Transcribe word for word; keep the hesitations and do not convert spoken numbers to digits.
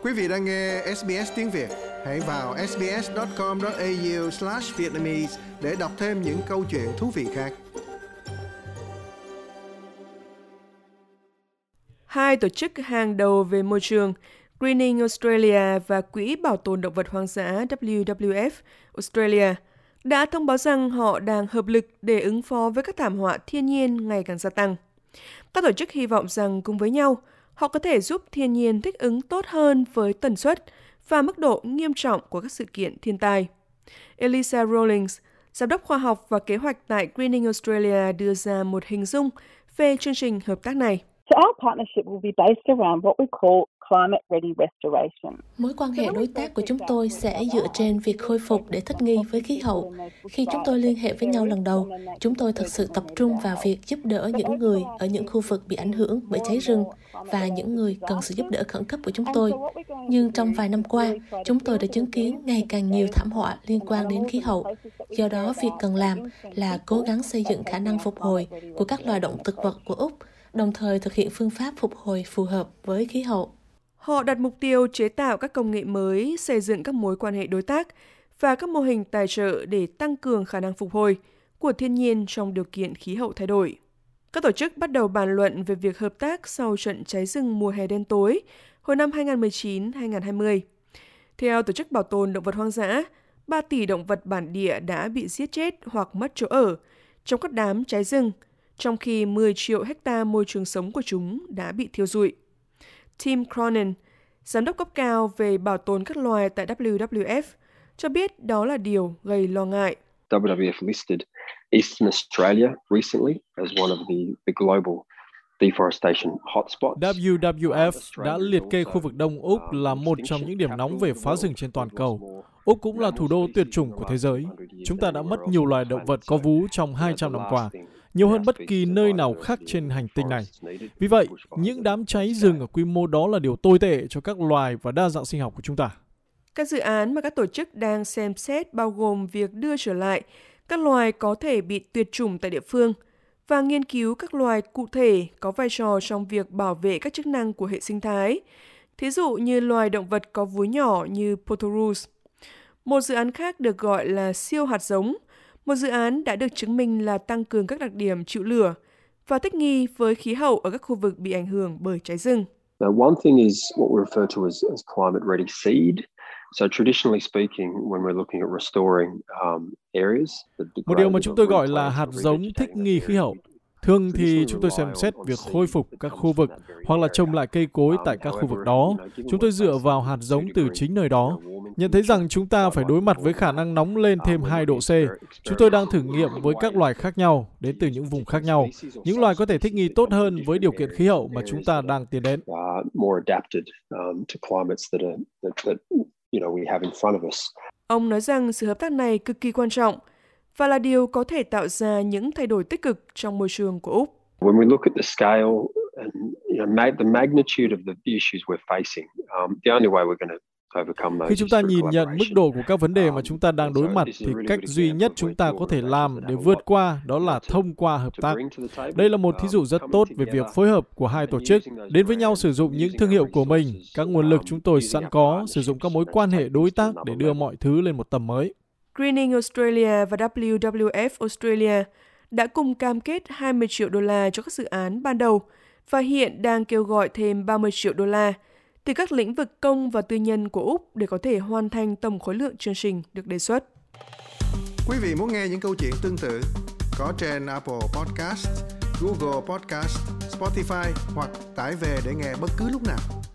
Quý vị đang nghe ét bê ét tiếng Việt. Hãy vào ét bê ét chấm com chấm a u slash vietnamese để đọc thêm những câu chuyện thú vị khác. Hai tổ chức hàng đầu về môi trường, Greening Australia và Quỹ Bảo tồn Động vật Hoang dã W W F Australia, đã thông báo rằng họ đang hợp lực để ứng phó với các thảm họa thiên nhiên ngày càng gia tăng. Các tổ chức hy vọng rằng cùng với nhau, họ có thể giúp thiên nhiên thích ứng tốt hơn với tần suất và mức độ nghiêm trọng của các sự kiện thiên tai. Elisa Rawlings, giám đốc khoa học và kế hoạch tại Greening Australia, đưa ra một hình dung về chương trình hợp tác này. So our partnership will be based around what we call climate ready restoration. Mối quan hệ đối tác của chúng tôi sẽ dựa trên việc khôi phục để thích nghi với khí hậu. Khi chúng tôi liên hệ với nhau lần đầu, chúng tôi thực sự tập trung vào việc giúp đỡ những người ở những khu vực bị ảnh hưởng bởi cháy rừng và những người cần sự giúp đỡ khẩn cấp của chúng tôi. Nhưng trong vài năm qua, chúng tôi đã chứng kiến ngày càng nhiều thảm họa liên quan đến khí hậu. Do đó, việc cần làm là cố gắng xây dựng khả năng phục hồi của các loài động thực vật của Úc, đồng thời thực hiện phương pháp phục hồi phù hợp với khí hậu. Họ đặt mục tiêu chế tạo các công nghệ mới, xây dựng các mối quan hệ đối tác và các mô hình tài trợ để tăng cường khả năng phục hồi của thiên nhiên trong điều kiện khí hậu thay đổi. Các tổ chức bắt đầu bàn luận về việc hợp tác sau trận cháy rừng mùa hè đen tối hồi năm hai không một chín hai không hai không. Theo Tổ chức Bảo tồn Động vật Hoang dã, ba tỷ động vật bản địa đã bị giết chết hoặc mất chỗ ở trong các đám cháy rừng, trong khi mười triệu hecta môi trường sống của chúng đã bị thiêu rụi. Tim Cronin, giám đốc cấp cao về bảo tồn các loài tại W W F, cho biết đó là điều gây lo ngại. W W F listed Eastern Australia recently as one of the, the global deforestation hotspots. W W F đã liệt kê khu vực Đông Úc là một trong những điểm nóng về phá rừng trên toàn cầu. Úc cũng là thủ đô tuyệt chủng của thế giới. Chúng ta đã mất nhiều loài động vật có vú trong hai trăm năm qua, nhiều hơn bất kỳ nơi nào khác trên hành tinh này. Vì vậy, những đám cháy rừng ở quy mô đó là điều tồi tệ cho các loài và đa dạng sinh học của chúng ta. Các dự án mà các tổ chức đang xem xét bao gồm việc đưa trở lại các loài có thể bị tuyệt chủng tại địa phương và nghiên cứu các loài cụ thể có vai trò trong việc bảo vệ các chức năng của hệ sinh thái, thí dụ như loài động vật có vú nhỏ như Potorus. Một dự án khác được gọi là siêu hạt giống, một dự án đã được chứng minh là tăng cường các đặc điểm chịu lửa và thích nghi với khí hậu ở các khu vực bị ảnh hưởng bởi cháy rừng. Now, one thing is what we refer to as, as climate ready seed. So traditionally speaking, when we're looking at restoring um, areas, một điều mà chúng tôi gọi là hạt giống thích nghi khí hậu. Thường thì chúng tôi xem xét việc khôi phục các khu vực hoặc là trồng lại cây cối tại các khu vực đó. Chúng tôi dựa vào hạt giống từ chính nơi đó. Nhận thấy rằng chúng ta phải đối mặt với khả năng nóng lên thêm hai độ C. Chúng tôi đang thử nghiệm với các loài khác nhau, đến từ những vùng khác nhau. Những loài có thể thích nghi tốt hơn với điều kiện khí hậu mà chúng ta đang tiến đến. Ông nói rằng sự hợp tác này cực kỳ quan trọng và là điều có thể tạo ra những thay đổi tích cực trong môi trường của Úc. When we look at the scale and you know, the magnitude of the issues we're facing, um, the only way we're going to Khi chúng ta nhìn nhận mức độ của các vấn đề mà chúng ta đang đối mặt, thì cách duy nhất chúng ta có thể làm để vượt qua đó là thông qua hợp tác. Đây là một thí dụ rất tốt về việc phối hợp của hai tổ chức, đến với nhau sử dụng những thương hiệu của mình, các nguồn lực chúng tôi sẵn có, sử dụng các mối quan hệ đối tác để đưa mọi thứ lên một tầm mới. Greening Australia và W W F Australia đã cùng cam kết hai mươi triệu đô la cho các dự án ban đầu và hiện đang kêu gọi thêm ba mươi triệu đô la từ các lĩnh vực công và tư nhân của Úc để có thể hoàn thành tổng khối lượng chương trình được đề xuất. Quý vị muốn nghe những câu chuyện tương tự có trên Apple Podcast, Google Podcast, Spotify hoặc tải về để nghe bất cứ lúc nào.